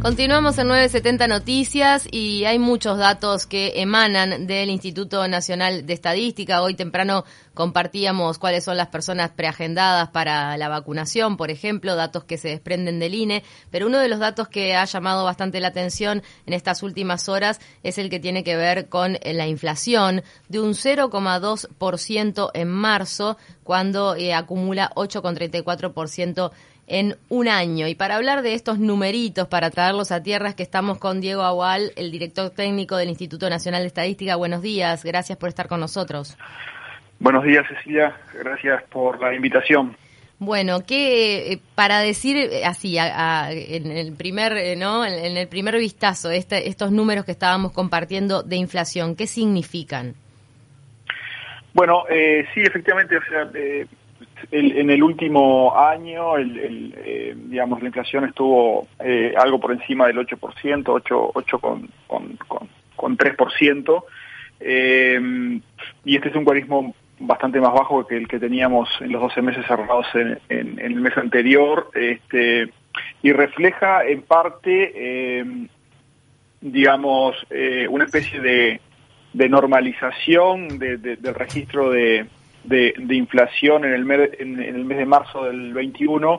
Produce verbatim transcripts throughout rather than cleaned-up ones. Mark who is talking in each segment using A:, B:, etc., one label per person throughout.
A: Continuamos en nueve setenta Noticias y hay muchos datos que emanan del Instituto Nacional de Estadística. Hoy temprano compartíamos cuáles son las personas preagendadas para la vacunación, por ejemplo, datos que se desprenden del I N E, pero uno de los datos que ha llamado bastante la atención en estas últimas horas es el que tiene que ver con la inflación de un cero coma dos por ciento en marzo, cuando eh, acumula ocho coma treinta y cuatro por ciento en un año. Y para hablar de estos numeritos, para traerlos a tierras, que estamos con Diego Agual, el director técnico del Instituto Nacional de Estadística. Buenos días, gracias por estar con nosotros.
B: Buenos días, Cecilia, gracias por la invitación.
A: Bueno, que eh, para decir eh, así, a, a, en el primer, eh, ¿no? En, en el primer vistazo, este, estos números que estábamos compartiendo de inflación, ¿qué significan?
B: Bueno, eh, sí, efectivamente, o sea, eh, el, en el último año, el, el, eh, digamos, la inflación estuvo eh, algo por encima del ocho por ciento, ocho, ocho con, con, con, con tres por ciento, eh, y este es un guarismo bastante más bajo que el que teníamos en los doce meses cerrados en, en, en el mes anterior, este, y refleja en parte, eh, digamos, eh, una especie de, de normalización de, de, del registro de, de, de inflación en el, mes, en, en el mes de marzo del veintiuno,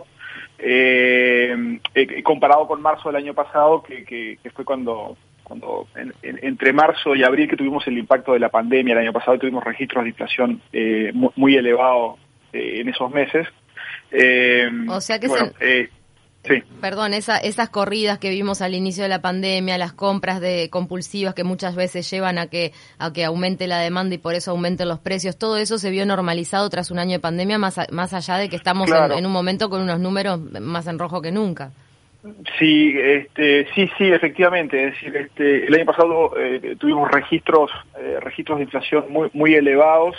B: eh, eh, comparado con marzo del año pasado, que, que, que fue cuando... cuando en, en, entre marzo y abril, que tuvimos el impacto de la pandemia el año pasado, tuvimos registros de inflación eh, muy, muy elevados eh, en esos meses. Eh,
A: o sea que
B: bueno,
A: se...
B: eh, sí.
A: Perdón, esa, esas corridas que vimos al inicio de la pandemia, las compras de compulsivas que muchas veces llevan a que a que aumente la demanda y por eso aumenten los precios, todo eso se vio normalizado tras un año de pandemia, más, a, más allá de que estamos claro. en, en un momento con unos números más en rojo que nunca.
B: Sí, este, sí, sí, efectivamente. Es decir, este, el año pasado eh, tuvimos registros, eh, registros de inflación muy, muy elevados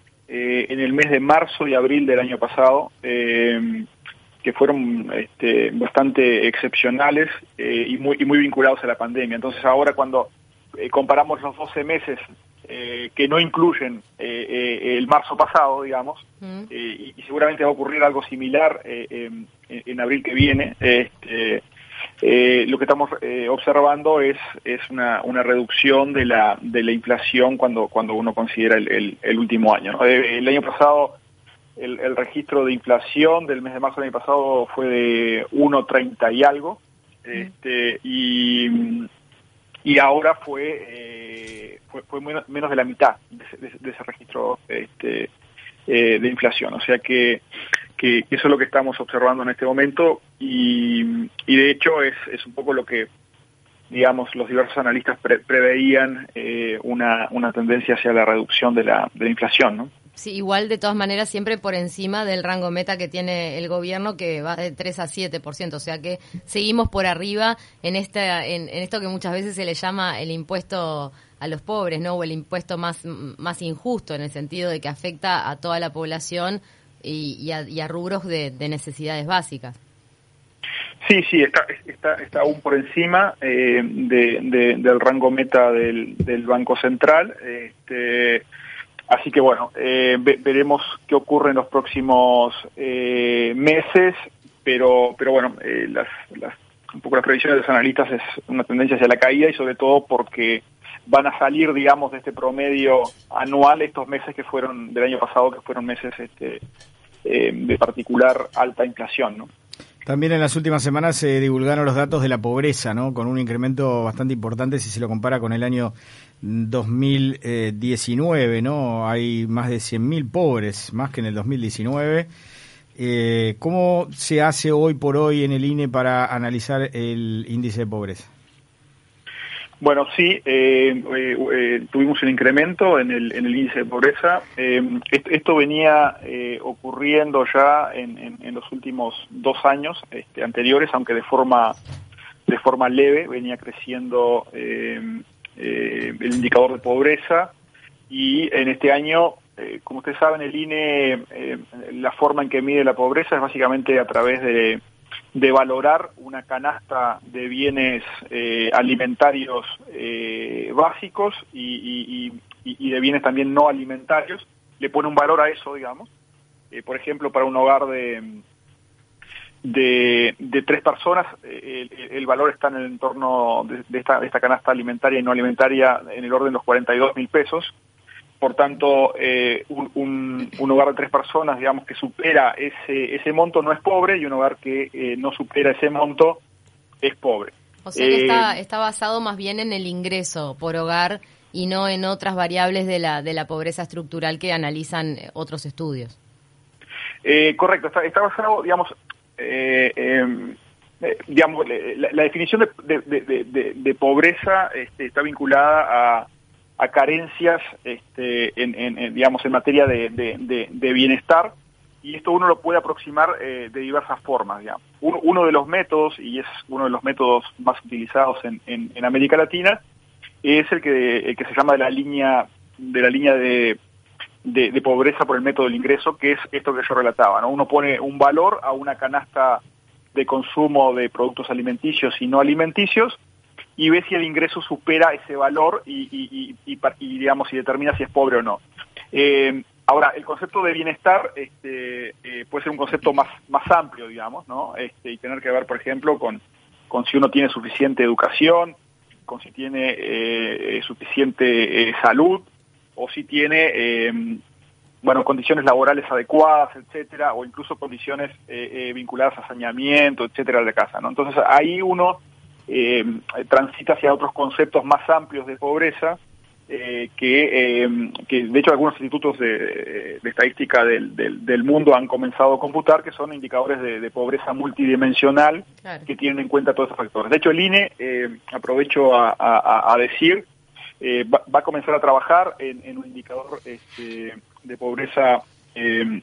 B: eh, en el mes de marzo y abril del año pasado, eh, que fueron este, bastante excepcionales eh, y muy, y muy vinculados a la pandemia. Entonces, ahora cuando eh, comparamos los doce meses eh, que no incluyen eh, eh, el marzo pasado, digamos, mm. eh, y, y seguramente va a ocurrir algo similar eh, eh, en abril que viene, este, eh, lo que estamos eh, observando es es una, una reducción de la de la inflación cuando cuando uno considera el, el, el último año, ¿no? El año pasado el, el registro de inflación del mes de marzo del año pasado fue de uno coma treinta y algo, este, y y ahora fue eh, fue, fue menos, menos de la mitad de ese, de, de ese registro este, eh, de inflación, o sea que Que, que eso es lo que estamos observando en este momento y, y de hecho es, es un poco lo que, digamos, los diversos analistas pre, preveían eh, una, una tendencia hacia la reducción de la, de la inflación, ¿no?
A: Sí, igual de todas maneras siempre por encima del rango meta que tiene el gobierno, que va de tres a siete por ciento, o sea que seguimos por arriba en, esta, en, en esto que muchas veces se le llama el impuesto a los pobres, ¿no? O el impuesto más, más injusto, en el sentido de que afecta a toda la población Y, y, a, y a rubros de, de necesidades básicas.
B: Sí, sí, está está, está aún por encima eh, de, de, del rango meta del, del Banco Central. Este, así que bueno, eh, ve, veremos qué ocurre en los próximos eh, meses, pero pero bueno, eh, las, las un poco las previsiones de los analistas es una tendencia hacia la caída y sobre todo porque van a salir, digamos, de este promedio anual estos meses que fueron del año pasado, que fueron meses este, eh, de particular alta inflación, ¿no?
C: También en las últimas semanas se divulgaron los datos de la pobreza, ¿no? Con un incremento bastante importante si se lo compara con el año dos mil diecinueve, ¿no? Hay más de cien mil pobres, más que en el dos mil diecinueve. Eh, ¿Cómo se hace hoy por hoy en el I N E para analizar el índice de pobreza?
B: Bueno, sí, eh, eh, eh, tuvimos un incremento en el, en el índice de pobreza. Eh, esto, esto venía eh, ocurriendo ya en, en, en los últimos dos años este, anteriores, aunque de forma de forma leve, venía creciendo eh, eh, el indicador de pobreza y en este año, eh, como ustedes saben, el I N E, eh, la forma en que mide la pobreza es básicamente a través de de valorar una canasta de bienes eh, alimentarios eh, básicos y, y, y, y de bienes también no alimentarios. Le pone un valor a eso, digamos. Eh, por ejemplo, para un hogar de de, de tres personas, el, el valor está en el entorno de, de, esta, de esta canasta alimentaria y no alimentaria en el orden de los cuarenta y dos mil pesos. Por tanto, eh, un, un, un hogar de tres personas, digamos, que supera ese, ese monto no es pobre, y un hogar que eh, no supera ese monto es pobre.
A: O sea que eh, está, está basado más bien en el ingreso por hogar y no en otras variables de la, de la pobreza estructural que analizan otros estudios.
B: Eh, correcto, está, está basado, digamos, eh, eh, digamos la, la definición de, de, de, de, de pobreza este, está vinculada a a carencias este, en, en, en, digamos, en materia de, de, de, de bienestar, y esto uno lo puede aproximar eh, de diversas formas, digamos. Uno, uno de los métodos, y es uno de los métodos más utilizados en, en, en América Latina, es el que, el que se llama de la línea de la línea de, de, de pobreza por el método del ingreso, que es esto que yo relataba, ¿no? Uno pone un valor a una canasta de consumo de productos alimenticios y no alimenticios, y ve si el ingreso supera ese valor y, y, y, y, y digamos, y determina si es pobre o no. Eh, ahora, el concepto de bienestar este, eh, puede ser un concepto más, más amplio, digamos, ¿no? Este, y tener que ver, por ejemplo, con, con si uno tiene suficiente educación, con si tiene eh, suficiente eh, salud, o si tiene, eh, bueno, condiciones laborales adecuadas, etcétera, o incluso condiciones eh, eh, vinculadas a saneamiento, etcétera, de la casa, ¿no? Entonces, ahí uno Eh, transita hacia otros conceptos más amplios de pobreza, eh, que, eh, que de hecho algunos institutos de, de estadística del, del, del mundo han comenzado a computar, que son indicadores de, de pobreza multidimensional, claro, que tienen en cuenta todos esos factores. De hecho, el I N E, eh, aprovecho a, a, a decir, eh, va, va a comenzar a trabajar en, en un indicador este, de pobreza eh,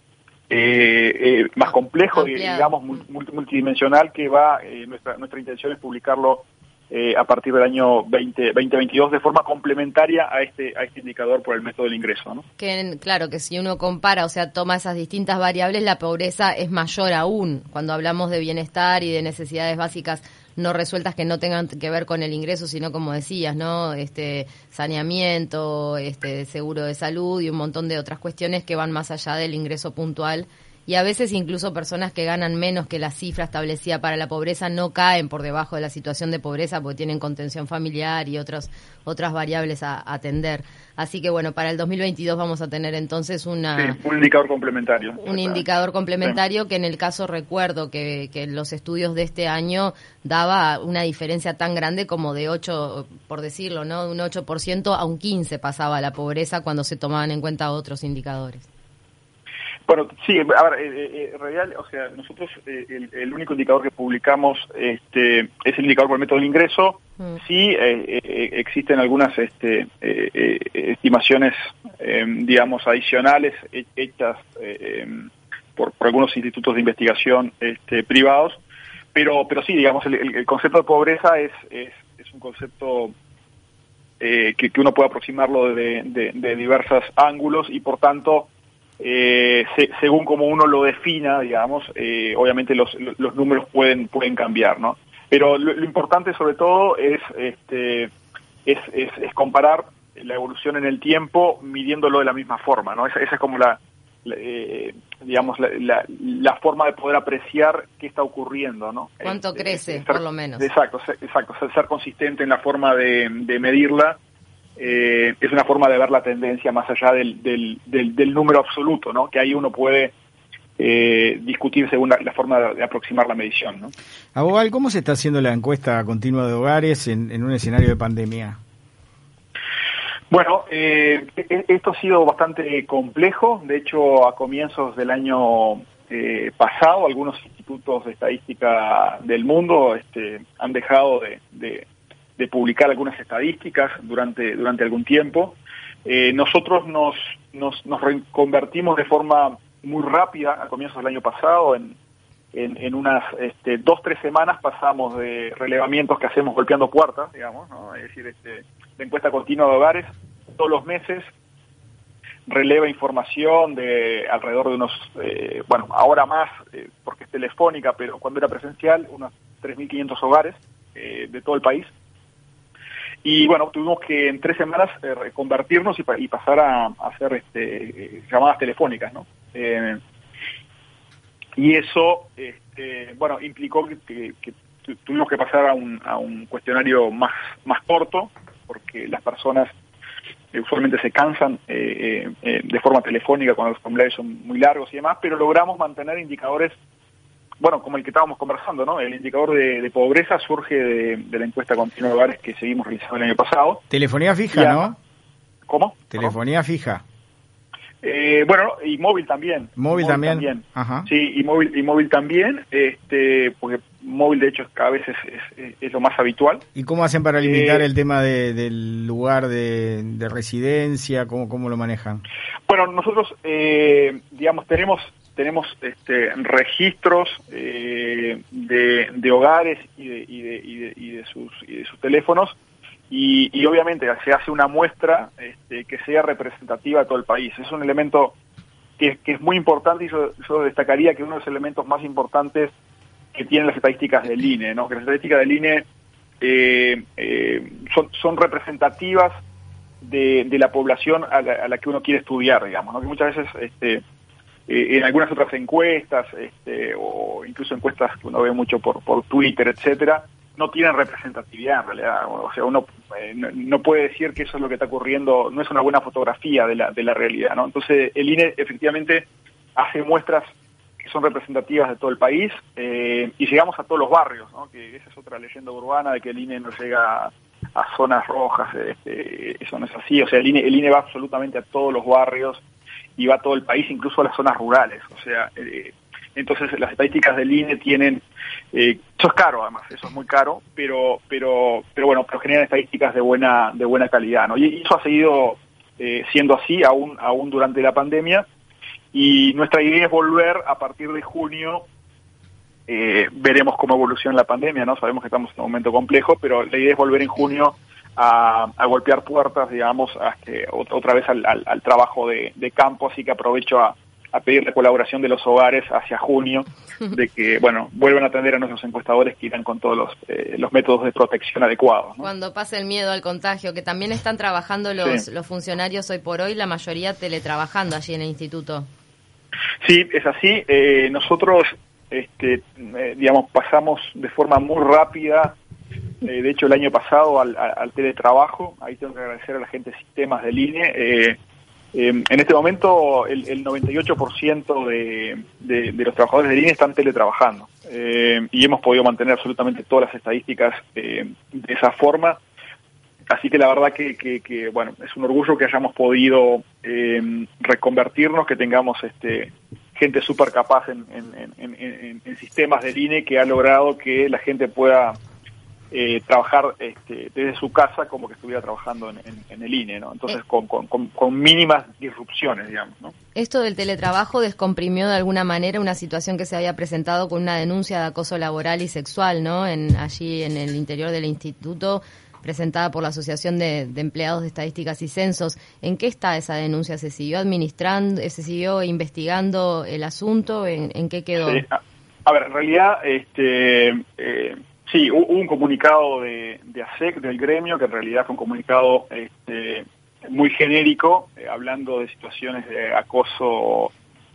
B: Eh, eh, más complejo, ampliado, digamos, multi, multidimensional, que va, eh, nuestra nuestra intención es publicarlo eh, a partir del año veinte veintidós de forma complementaria a este a este indicador por el método del ingreso, ¿no?
A: Que claro, que si uno compara, o sea, toma esas distintas variables, la pobreza es mayor aún cuando hablamos de bienestar y de necesidades básicas no resueltas que no tengan que ver con el ingreso, sino, como decías, ¿no? Este saneamiento, este seguro de salud y un montón de otras cuestiones que van más allá del ingreso puntual. Y a veces incluso personas que ganan menos que la cifra establecida para la pobreza no caen por debajo de la situación de pobreza porque tienen contención familiar y otros, otras variables a, a atender. Así que bueno, para el dos mil veintidós vamos a tener entonces una...
B: Sí, un indicador complementario.
A: Un indicador complementario, sí, que en el caso recuerdo que, que los estudios de este año daba una diferencia tan grande como de ocho, por decirlo, ¿no? De un ocho por ciento a un quince por ciento pasaba la pobreza cuando se tomaban en cuenta otros indicadores.
B: Bueno, sí, a ver, eh, eh, real, o sea, nosotros eh, el, el único indicador que publicamos este, es el indicador por el método del ingreso. Mm. Sí, eh, eh, existen algunas este, eh, eh, estimaciones, eh, digamos, adicionales hechas eh, por, por algunos institutos de investigación este, privados, pero pero sí, digamos, el, el concepto de pobreza es, es, es un concepto eh, que, que uno puede aproximarlo de, de, de diversos ángulos y, por tanto, Eh, se, según como uno lo defina, digamos, eh, obviamente los, los números pueden pueden cambiar, ¿no? Pero lo, lo importante sobre todo es este es, es, es comparar la evolución en el tiempo midiéndolo de la misma forma, ¿no? Esa, esa es como la, la eh, digamos la, la, la forma de poder apreciar qué está ocurriendo, ¿no?
A: ¿Cuánto
B: eh,
A: crece,
B: ser,
A: por lo menos?
B: Exacto, ser, exacto, ser, ser consistente en la forma de, de medirla. Eh, es una forma de ver la tendencia más allá del, del, del, del número absoluto, ¿no? Que ahí uno puede eh, discutir según la, la forma de, de aproximar la medición, ¿no?
C: Abogado, ¿cómo se está haciendo la encuesta continua de hogares en, en un escenario de pandemia?
B: Bueno, eh, esto ha sido bastante complejo. De hecho, a comienzos del año eh, pasado, algunos institutos de estadística del mundo este, han dejado de, de de publicar algunas estadísticas durante durante algún tiempo. Eh, nosotros nos, nos nos reconvertimos de forma muy rápida a comienzos del año pasado. En, en, en unas este, dos, tres semanas pasamos de relevamientos que hacemos golpeando puertas, digamos, ¿no? Es decir, este, la encuesta continua de hogares todos los meses releva información de alrededor de unos, eh, bueno, ahora más, eh, porque es telefónica, pero cuando era presencial, unos tres mil quinientos hogares eh, de todo el país. Y bueno, tuvimos que en tres semanas eh, reconvertirnos y, pa y pasar a, a hacer este, eh, llamadas telefónicas, ¿no? Eh, y eso este, este, bueno, implicó que, que, que tuvimos que pasar a un, a un cuestionario más, más corto, porque las personas eh, usualmente se cansan eh, eh, de forma telefónica cuando los formularios son muy largos y demás, pero logramos mantener indicadores, bueno, como el que estábamos conversando, ¿no? El indicador de, de pobreza surge de, de la encuesta continua de hogares que seguimos realizando el año pasado.
C: Telefonía fija,
B: ya,
C: ¿no?
B: ¿Cómo?
C: Telefonía ¿Cómo? fija.
B: Eh, bueno, y móvil también.
C: Móvil, móvil también.
B: también.
C: Ajá.
B: Sí, y móvil, y móvil también, este, porque móvil de hecho cada vez es, es, es lo más habitual.
C: ¿Y cómo hacen para limitar
B: eh,
C: el tema de, del lugar de, de residencia? ¿Cómo, cómo lo manejan?
B: Bueno, nosotros, eh, digamos, tenemos tenemos este, registros eh, de, de hogares y de, y, de, y, de, y, de sus, y de sus teléfonos, y, y obviamente se hace una muestra este, que sea representativa de todo el país. Es un elemento que, que es muy importante, y yo, yo destacaría que uno de los elementos más importantes que tienen las estadísticas del I N E, ¿no? Que las estadísticas del I N E eh, eh, son, son representativas de, de la población a la, a la que uno quiere estudiar, digamos, ¿no? Que muchas veces este, eh, en algunas otras encuestas, este, o incluso encuestas que uno ve mucho por, por Twitter, etcétera, no tienen representatividad en realidad. O sea, uno eh, no, no puede decir que eso es lo que está ocurriendo, no es una buena fotografía de la, de la realidad, ¿no? Entonces el I N E efectivamente hace muestras que son representativas de todo el país, eh, y llegamos a todos los barrios, ¿no? Que esa es otra leyenda urbana de que el I N E no llega a, a zonas rojas, este, eso no es así. O sea, el I N E, el I N E va absolutamente a todos los barrios y va a todo el país, incluso a las zonas rurales. O sea, eh, entonces las estadísticas del I N E tienen, eh, eso es caro además, eso es muy caro, pero pero pero bueno, pero generan estadísticas de buena de buena calidad, ¿no? Y eso ha seguido eh, siendo así aún aún durante la pandemia, y nuestra idea es volver a partir de junio. Eh, veremos cómo evoluciona la pandemia, ¿no? Sabemos que estamos en un momento complejo, pero la idea es volver en junio a, a golpear puertas, digamos, a que, otra vez al, al, al trabajo de, de campo, así que aprovecho a, a pedir la colaboración de los hogares hacia junio, de que, bueno, vuelvan a atender a nuestros encuestadores que irán con todos los, eh, los métodos de protección adecuados, ¿no?
A: Cuando pase el miedo al contagio, que también están trabajando los, sí. los funcionarios hoy por hoy, la mayoría teletrabajando allí en el instituto.
B: Sí, es así. Eh, nosotros, este, eh, digamos, pasamos de forma muy rápida, eh, de hecho el año pasado, al, al teletrabajo. Ahí tengo que agradecer a la gente de sistemas del I N E. Eh, eh, en este momento el, el noventa y ocho por ciento de, de, de los trabajadores del I N E están teletrabajando, eh, y hemos podido mantener absolutamente todas las estadísticas eh, de esa forma. Así que la verdad que, que, que bueno, es un orgullo que hayamos podido eh, reconvertirnos, que tengamos este gente súper capaz en, en, en, en, en sistemas del I N E, que ha logrado que la gente pueda eh, trabajar este, desde su casa como que estuviera trabajando en, en, en el I N E, ¿no? Entonces eh. con, con, con, con mínimas disrupciones, digamos, ¿no?
A: ¿Esto del teletrabajo descomprimió de alguna manera una situación que se había presentado con una denuncia de acoso laboral y sexual, ¿no? En, allí en el interior del instituto, presentada por la Asociación de, de Empleados de Estadísticas y Censos? ¿En qué está esa denuncia? ¿Se siguió administrando, se siguió investigando el asunto? ¿En, en qué quedó?
B: Sí. A, a ver, en realidad, este, eh, sí, hubo un comunicado de, de A S E C, del gremio, que en realidad fue un comunicado este, muy genérico, eh, hablando de situaciones de acoso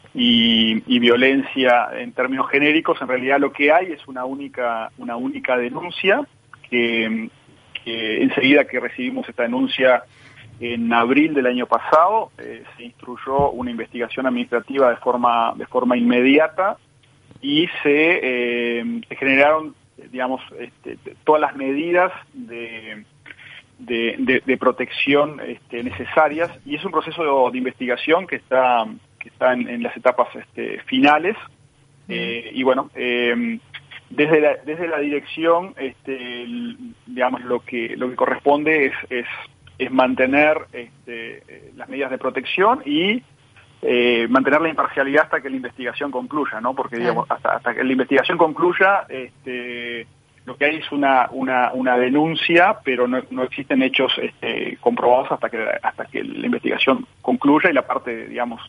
B: y, y violencia en términos genéricos. En realidad lo que hay es una única, una única denuncia que... Eh, enseguida que recibimos esta denuncia en abril del año pasado, eh, se instruyó una investigación administrativa de forma de forma inmediata, y se, eh, se generaron, digamos, este, todas las medidas de, de, de, de protección este, necesarias, y es un proceso de investigación que está que está en, en las etapas este, finales, mm. eh, y bueno, eh, Desde la, desde la dirección, este, el, digamos, lo que lo que corresponde es es, es mantener este, las medidas de protección y eh, mantener la imparcialidad hasta que la investigación concluya, ¿no? Porque, digamos, hasta, hasta que la investigación concluya, este, lo que hay es una una, una denuncia, pero no, no existen hechos este, comprobados hasta que hasta que la investigación concluya y la parte, digamos,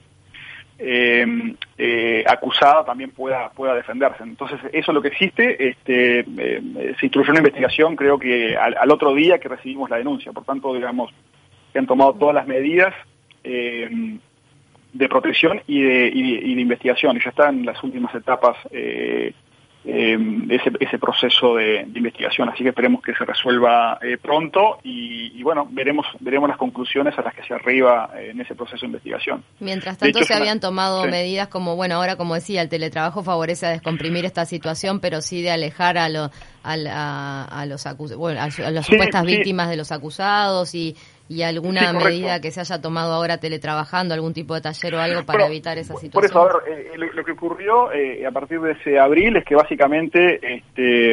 B: Eh, eh, acusada también pueda pueda defenderse. Entonces eso es lo que existe. Este, eh, se instruyó una investigación, creo que al, al otro día que recibimos la denuncia. Por tanto, digamos, se han tomado todas las medidas eh, de protección y de, y, de, y de investigación, y ya están en las últimas etapas eh, eh, ese, ese proceso de, de investigación. Así que esperemos que se resuelva eh, pronto y, y bueno, veremos veremos las conclusiones a las que se arriba eh, en ese proceso de investigación.
A: Mientras tanto,
B: hecho,
A: se
B: una,
A: habían tomado
B: sí.
A: medidas como, bueno, ahora como decía, el teletrabajo favorece a descomprimir esta situación, pero sí de alejar a, lo, a, a, a los acus bueno, a, a las
B: sí,
A: supuestas
B: sí.
A: víctimas de los acusados y, y alguna
B: sí,
A: medida que se haya tomado ahora teletrabajando, algún tipo de taller o algo para
B: Pero,
A: evitar esa situación.
B: Por eso, a ver, eh, lo, lo que ocurrió eh, a partir de ese abril es que básicamente, este,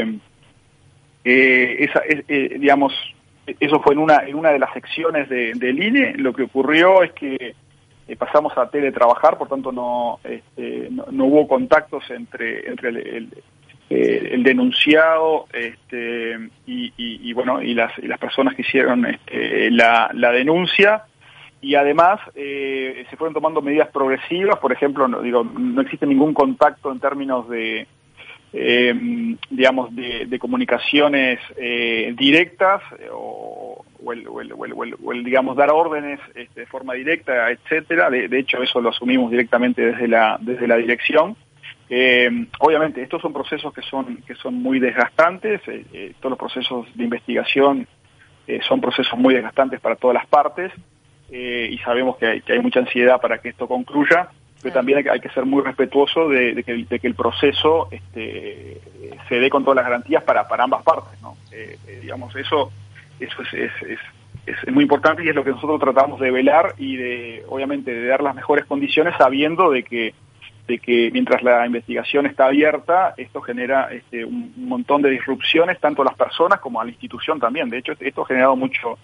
B: eh, esa, es, eh, digamos, eso fue en una en una de las secciones de, del I N E. Lo que ocurrió es que eh, pasamos a teletrabajar, por tanto no, este, no, no hubo contactos entre entre el, el, eh, el denunciado este, y, y, y bueno y las y las personas que hicieron este, la, la denuncia. Y además eh, se fueron tomando medidas progresivas, por ejemplo, no, digo, no existe ningún contacto en términos de, eh, digamos, de, de comunicaciones eh, directas o, o, el, o, el, o, el, o, el, o el, digamos, dar órdenes este, de forma directa, etcétera. De, de hecho, eso lo asumimos directamente desde la desde la dirección. Eh, obviamente, estos son procesos que son que son muy desgastantes. Eh, eh, todos los procesos de investigación eh, son procesos muy desgastantes para todas las partes. Eh, y sabemos que hay, que hay mucha ansiedad para que esto concluya, pero también hay que, hay que ser muy respetuoso de, de, que, el, de que el proceso este, se dé con todas las garantías para, para ambas partes, ¿no? Eh, eh, digamos, eso eso es, es, es, es muy importante y es lo que nosotros tratamos de velar y de, obviamente, de dar las mejores condiciones sabiendo de que de que mientras la investigación está abierta, esto genera este, un, un montón de disrupciones, tanto a las personas como a la institución también. De hecho, esto ha generado mucho...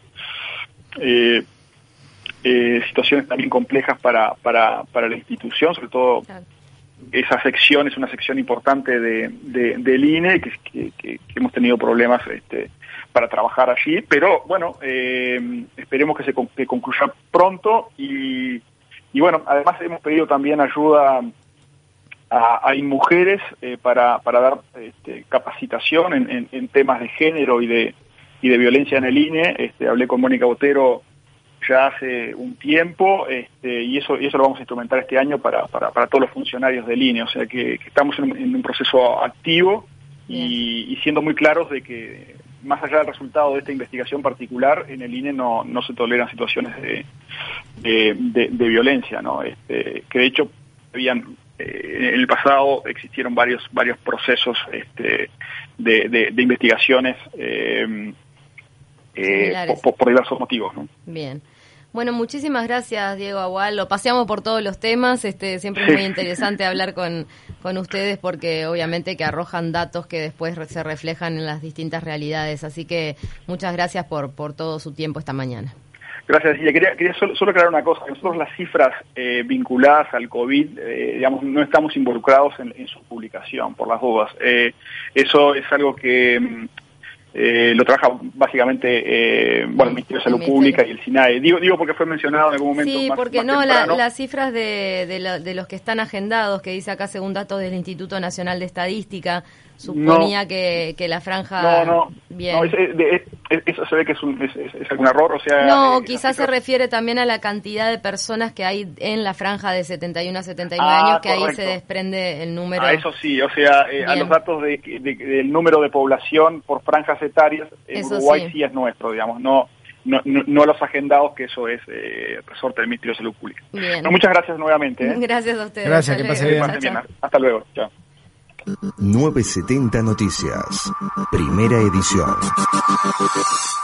B: Eh, Eh, situaciones también complejas para, para, para la institución, sobre todo claro. Esa sección es una sección importante de, de, del I N E, que, que, que, que hemos tenido problemas este, para trabajar allí, pero bueno, eh, esperemos que se que concluya pronto y, y bueno, además hemos pedido también ayuda a, a mujeres eh, para, para dar este, capacitación en, en, en temas de género y de, y de violencia en el I N E. Este, hablé con Mónica Botero ya hace un tiempo este, y eso y eso lo vamos a instrumentar este año para, para, para todos los funcionarios del I N E, o sea que, que estamos en un, en un proceso activo y, y siendo muy claros de que más allá del resultado de esta investigación particular, en el I N E no, no se toleran situaciones de, de, de, de violencia, ¿no? Este, que de hecho habían eh, en el pasado existieron varios varios procesos este, de, de, de investigaciones eh, eh, por, por diversos motivos, ¿no?
A: Bien. Bueno, muchísimas gracias, Diego Agual. Lo paseamos por todos los temas. Este, siempre es muy interesante hablar con, con ustedes porque obviamente que arrojan datos que después se reflejan en las distintas realidades. Así que muchas gracias por, por todo su tiempo esta mañana.
B: Gracias. Y quería, quería solo, solo aclarar una cosa. Nosotros las cifras eh, vinculadas al COVID, eh, digamos, no estamos involucrados en, en su publicación, por las dudas. Eh, eso es algo que... Eh, lo trabaja básicamente eh, bueno, el Ministerio de Salud Pública y el SINAE. Digo, digo porque fue mencionado en algún momento.
A: Sí,
B: más,
A: porque
B: más
A: no, la,
B: temprano.
A: las cifras de, de, lo, de los que están agendados, que dice acá según datos del Instituto Nacional de Estadística, suponía no, que, que la franja...
B: No, no,
A: bien.
B: no es, es, es, eso se ve que es, un, es, es, es algún error, o sea...
A: No,
B: eh,
A: quizás se refiere también a la cantidad de personas que hay en la franja de setenta y uno a setenta y nueve
B: ah,
A: años, que
B: correcto.
A: Ahí se desprende el número...
B: Ah, eso sí, o sea, eh, a los datos de, de, del número de población por franjas etarias, en
A: eso
B: Uruguay sí.
A: sí
B: es nuestro, digamos, no... No, no, no los agendados, que eso es eh, resorte del Ministerio de Salud Pública.
A: Bien.
B: No, muchas gracias nuevamente. ¿eh?
A: Gracias a ustedes.
C: Gracias, que pase bien.
B: bien. Hasta luego. Chao.
D: novecientos setenta Noticias, primera edición.